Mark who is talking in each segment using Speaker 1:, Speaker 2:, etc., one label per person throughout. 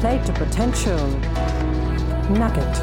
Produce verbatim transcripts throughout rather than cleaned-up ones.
Speaker 1: plate a potential nugget.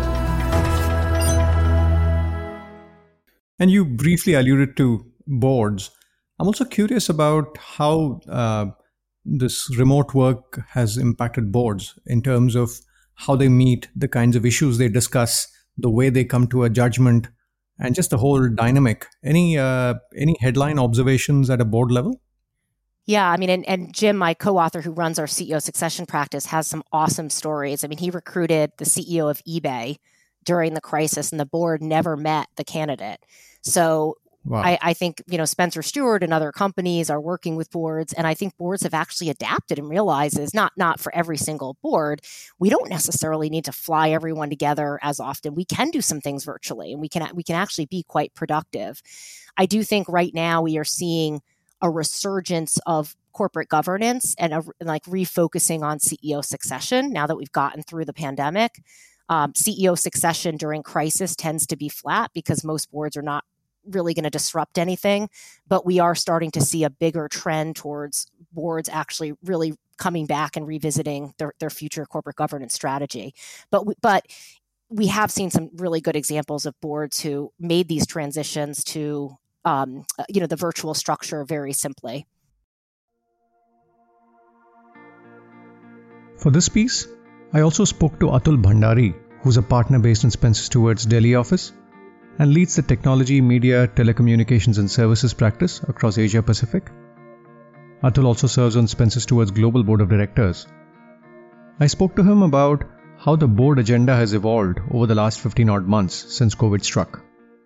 Speaker 2: And you briefly alluded to boards. I'm also curious about how uh, this remote work has impacted boards in terms of how they meet, the kinds of issues they discuss, the way they come to a judgment, and just the whole dynamic. Any uh, any headline observations at a board level?
Speaker 3: Yeah, I mean, and, and Jim, my co-author who runs our C E O succession practice, has some awesome stories. I mean, he recruited the C E O of eBay during the crisis, and the board never met the candidate. So wow. I, I think, you know, Spencer Stuart and other companies are working with boards, and I think boards have actually adapted and realizes not not for every single board, we don't necessarily need to fly everyone together as often. We can do some things virtually, and we can we can actually be quite productive. I do think right now we are seeing a resurgence of corporate governance and a, like refocusing on C E O succession now that we've gotten through the pandemic. Um, C E O succession during crisis tends to be flat because most boards are not really going to disrupt anything, but we are starting to see a bigger trend towards boards actually really coming back and revisiting their, their future corporate governance strategy. But we, but we have seen some really good examples of boards who made these transitions to Um, you know, the virtual structure very simply.
Speaker 2: For this piece, I also spoke to Atul Bhandari, who's a partner based in Spencer Stuart's Delhi office and leads the technology, media, telecommunications and services practice across Asia Pacific. Atul also serves on Spencer Stuart's global board of directors. I spoke to him about how the board agenda has evolved over the last fifteen odd months since COVID struck.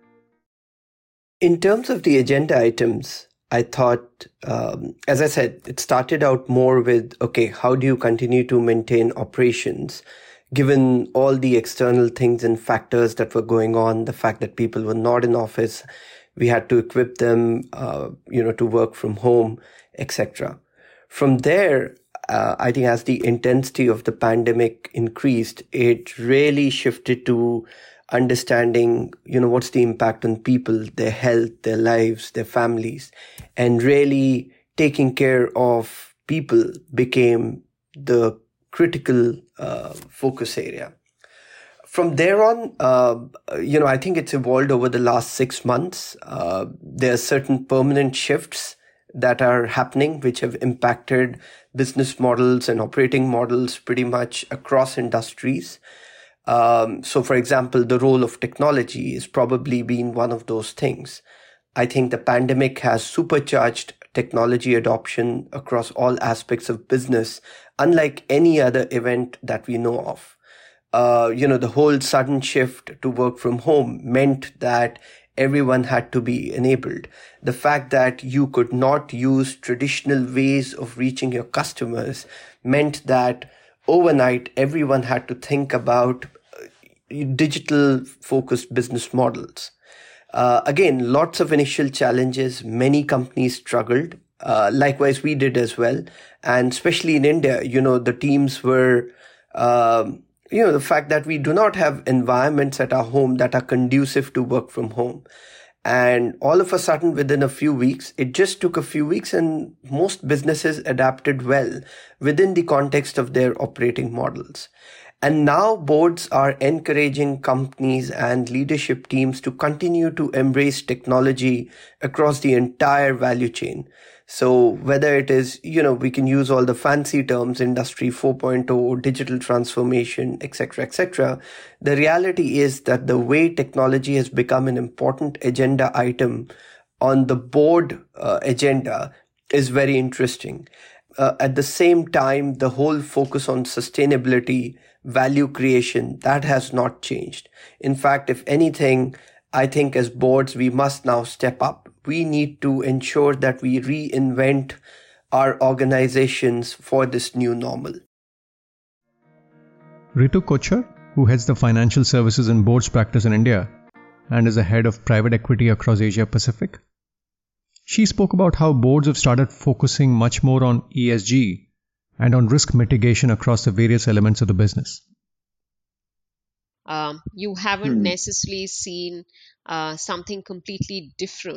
Speaker 4: In terms of the agenda items, I thought, um, as I said, it started out more with, okay, how do you continue to maintain operations given all the external things and factors that were going on, the fact that people were not in office, we had to equip them, uh, you know, to work from home, et cetera. From there, uh, I think as the intensity of the pandemic increased, it really shifted to understanding, you know, what's the impact on people, their health, their lives, their families, and really taking care of people became the critical uh, focus area. From there on, uh, you know, I think it's evolved over the last six months. Uh, there are certain permanent shifts that are happening, which have impacted business models and operating models pretty much across industries. Um, so, for example, the role of technology has probably been one of those things. I think the pandemic has supercharged technology adoption across all aspects of business, unlike any other event that we know of. Uh, you know, the whole sudden shift to work from home meant that everyone had to be enabled. The fact that you could not use traditional ways of reaching your customers meant that overnight everyone had to think about digital focused business models. Uh, again, lots of initial challenges. Many companies struggled. Uh, likewise, we did as well. And especially in India, you know, the teams were, um, you know, the fact that we do not have environments at our home that are conducive to work from home. And all of a sudden, within a few weeks, it just took a few weeks and most businesses adapted well within the context of their operating models. And now boards are encouraging companies and leadership teams to continue to embrace technology across the entire value chain. So whether it is, you know, we can use all the fancy terms, Industry four point oh, digital transformation, et cetera, et cetera. The reality is that the way technology has become an important agenda item on the board uh, agenda is very interesting. Uh, at the same time, the whole focus on sustainability, value creation, that has not changed. In fact, if anything, I think as boards, we must now step up. We need to ensure that we reinvent our organizations for this new normal.
Speaker 2: Ritu Kochhar, who heads the financial services and boards practice in India and is the head of private equity across Asia Pacific, she spoke about how boards have started focusing much more on E S G and on risk mitigation across the various elements of the business.
Speaker 5: Um, you haven't hmm. necessarily seen uh, something completely different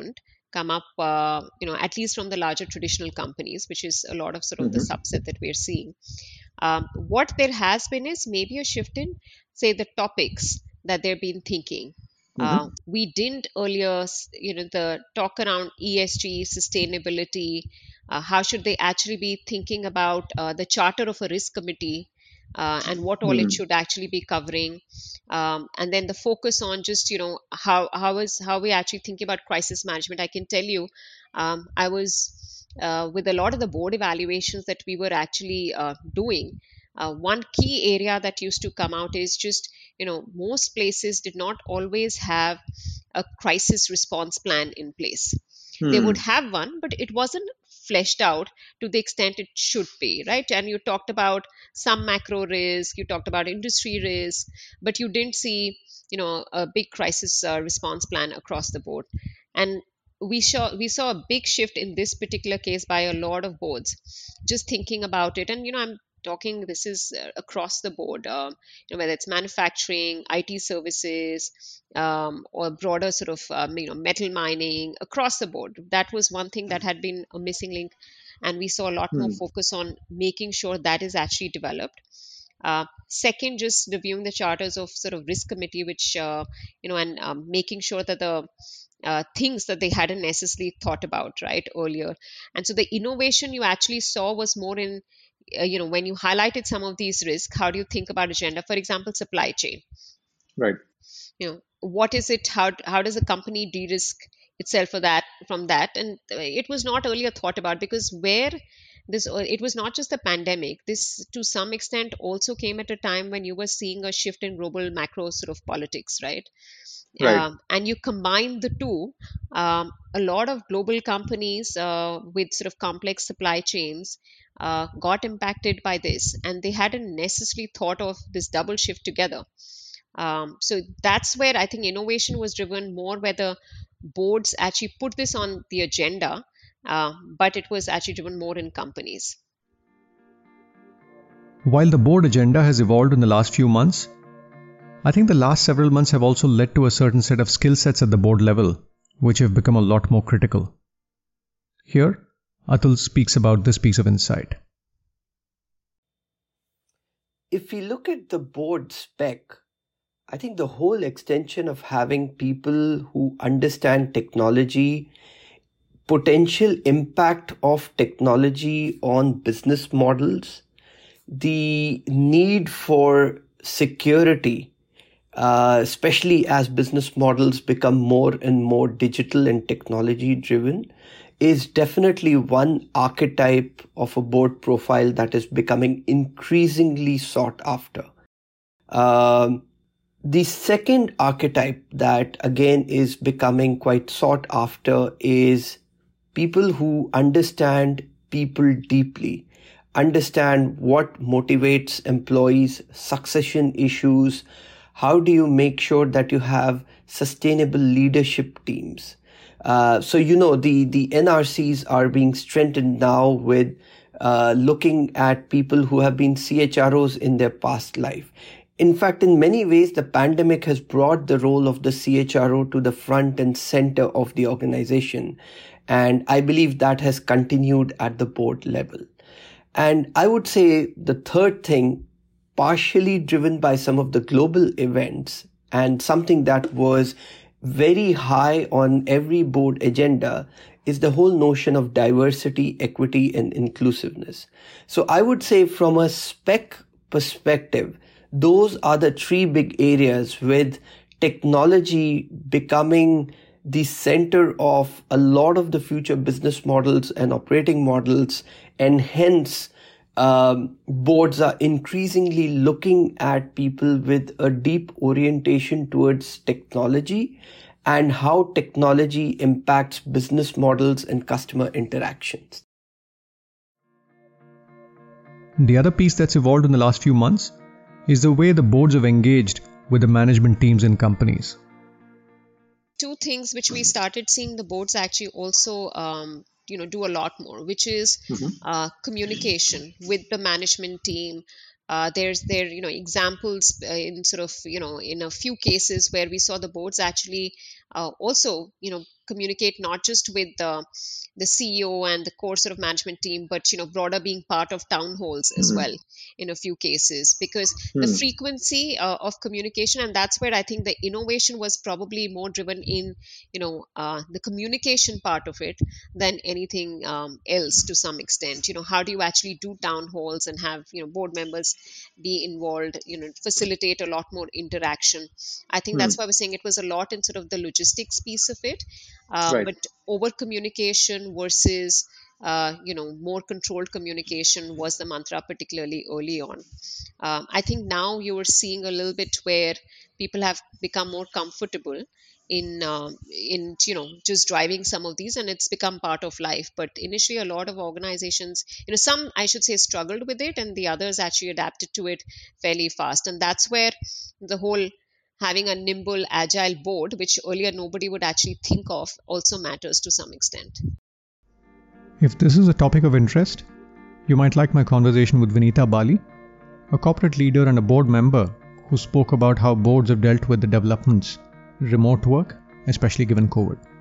Speaker 5: come up, uh, you know, at least from the larger traditional companies, which is a lot of sort of
Speaker 6: Mm-hmm.
Speaker 5: the subset that we're seeing. Um, what there has been is maybe a shift in, say, the topics that they've been thinking.
Speaker 6: Mm-hmm.
Speaker 5: Uh, we didn't earlier, you know, the talk around E S G, sustainability. Uh, how should they actually be thinking about uh, the charter of a risk committee uh, and what all
Speaker 6: Mm.
Speaker 5: it should actually be covering, um, and then the focus on just, you know, how how is how we actually thinking about crisis management. I can tell you, um, I was uh, with a lot of the board evaluations that we were actually uh, doing. Uh, one key area that used to come out is just, you know, most places did not always have a crisis response plan in place. They
Speaker 6: Hmm.
Speaker 5: would have one, but it wasn't fleshed out to the extent it should be, right? And you talked about some macro risk, you talked about industry risk, but you didn't see, you know, a big crisis uh, response plan across the board. And we saw we saw a big shift in this particular case by a lot of boards, just thinking about it. And you know, I'm talking this is uh, across the board, um, you know, whether it's manufacturing, I T services, um, or broader sort of um, you know, metal mining, across the board. That was one thing that had been a missing link, and we saw a lot more
Speaker 6: Hmm.
Speaker 5: focus on making sure that is actually developed. Uh, second, just reviewing the charters of sort of risk committee, which uh, you know, and um, making sure that the uh, things that they hadn't necessarily thought about right earlier. And so the innovation you actually saw was more in, uh, you know, when you highlighted some of these risks, how do you think about agenda? For example, supply chain.
Speaker 6: Right.
Speaker 5: You know, what is it? How how does a company de-risk itself for that from that? And uh, it was not earlier thought about, because where this uh, it was not just the pandemic. This to some extent also came at a time when you were seeing a shift in global macro sort of politics, right?
Speaker 6: Right.
Speaker 5: Um, and you combine the two, um, a lot of global companies uh, with sort of complex supply chains uh, got impacted by this, and they hadn't necessarily thought of this double shift together. Um, so that's where I think innovation was driven more, where the boards actually put this on the agenda, uh, but it was actually driven more in companies.
Speaker 2: While the board agenda has evolved in the last few months, I think the last several months have also led to a certain set of skill sets at the board level, which have become a lot more critical. Here, Atul speaks about this piece of insight.
Speaker 4: If we look at the board spec, I think the whole extension of having people who understand technology, potential impact of technology on business models, the need for security, uh, especially as business models become more and more digital and technology driven, is definitely one archetype of a board profile that is becoming increasingly sought after. Um, the second archetype that again is becoming quite sought after is people who understand people deeply, understand what motivates employees, succession issues. How do you make sure that you have sustainable leadership teams? Uh, so, you know, the, the N R Cs are being strengthened now with uh, looking at people who have been C H R Os in their past life. In fact, in many ways, the pandemic has brought the role of the C H R O to the front and center of the organization. And I believe that has continued at the board level. And I would say the third thing, partially driven by some of the global events and something that was very high on every board agenda, is the whole notion of diversity, equity, and inclusiveness. So I would say from a spec perspective, those are the three big areas, with technology becoming the center of a lot of the future business models and operating models. And hence, um, boards are increasingly looking at people with a deep orientation towards technology and how technology impacts business models and customer interactions.
Speaker 2: The other piece that's evolved in the last few months is the way the boards have engaged with the management teams in companies.
Speaker 5: Two things which we started seeing the boards actually also um, you know, do a lot more, which is
Speaker 6: Mm-hmm.
Speaker 5: uh, communication with the management team. Uh, there's there you know examples uh, in sort of, you know, in a few cases where we saw the boards actually uh, also, you know, communicate not just with the the C E O and the core sort of management team, but you know, broader being part of town halls as mm-hmm. well in a few cases, because mm. the frequency uh, of communication, and that's where I think the innovation was probably more driven in, you know, uh, the communication part of it than anything um, else to some extent. You know, how do you actually do town halls and have, you know, board members be involved, you know, facilitate a lot more interaction. I think mm. that's why I was saying it was a lot in sort of the logistics piece of it, uh, right. but over communication versus uh, you know, more controlled communication was the mantra, particularly early on. Um, I think now you are seeing a little bit where people have become more comfortable in uh, in you know, just driving some of these, and it's become part of life. But initially, a lot of organizations, you know, some I should say struggled with it, and the others actually adapted to it fairly fast. And that's where the whole having a nimble, agile board, which earlier nobody would actually think of, also matters to some extent.
Speaker 2: If this is a topic of interest, you might like my conversation with Vinita Bali, a corporate leader and a board member who spoke about how boards have dealt with the developments remote work, especially given COVID.